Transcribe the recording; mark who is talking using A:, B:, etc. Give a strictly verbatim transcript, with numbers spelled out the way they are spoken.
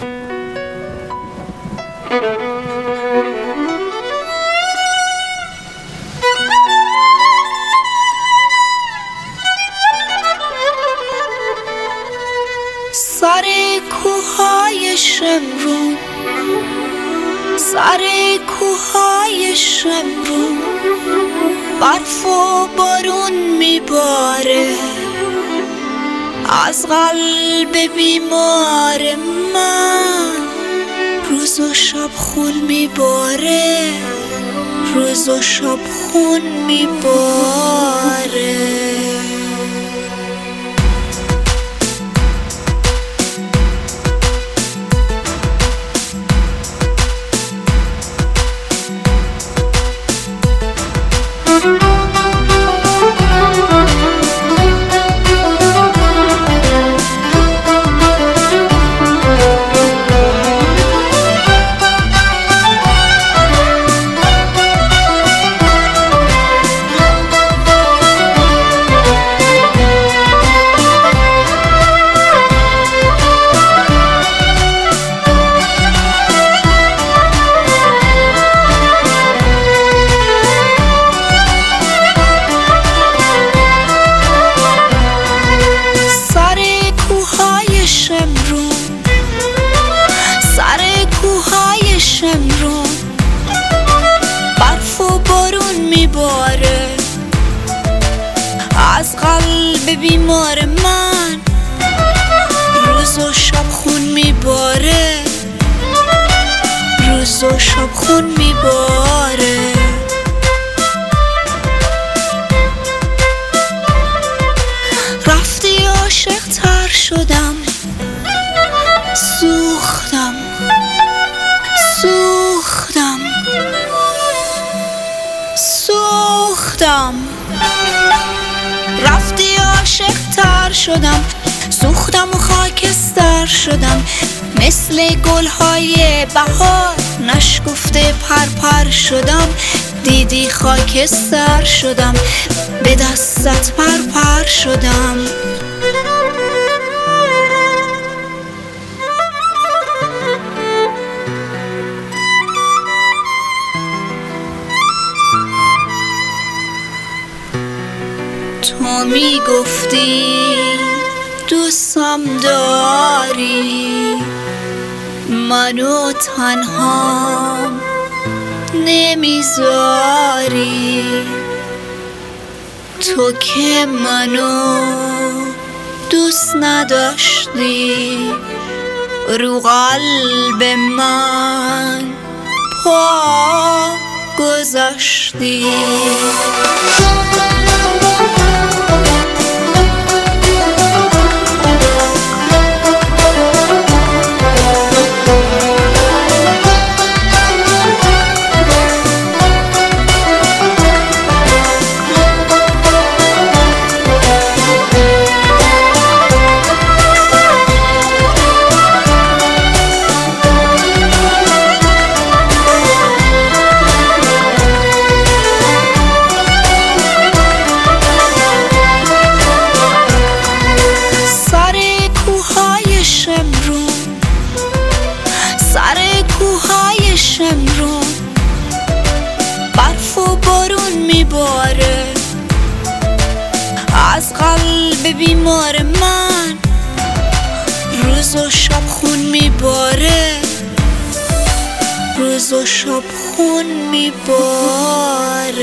A: سر کوههای شمرون، سر کوههای شمرون برف و بارون میباره، از قلب بیمار من روز و شب خون میباره، روز و شب خون میباره. برف و بارون میباره، از قلب بیمار من روز و شب خون میباره، روز و شب خون میباره. رفتی عاشق تر شدم، سوختم سوختم سوختم. رفتی عاشق تر شدم، سوختم و خاکستر شدم، مثل گلهای بهار نشکفته پرپر شدم. دیدی خاکستر شدم، به دستت پرپر شدم. تو می گفتی دوستم داری، منو تنها نمیذاری. تو که منو دوست نداشتی، رو قلب من پا گذاشتی. برف و بارون میباره، از قلب بیمار من روز و شب خون میباره، روز و شب خون میباره.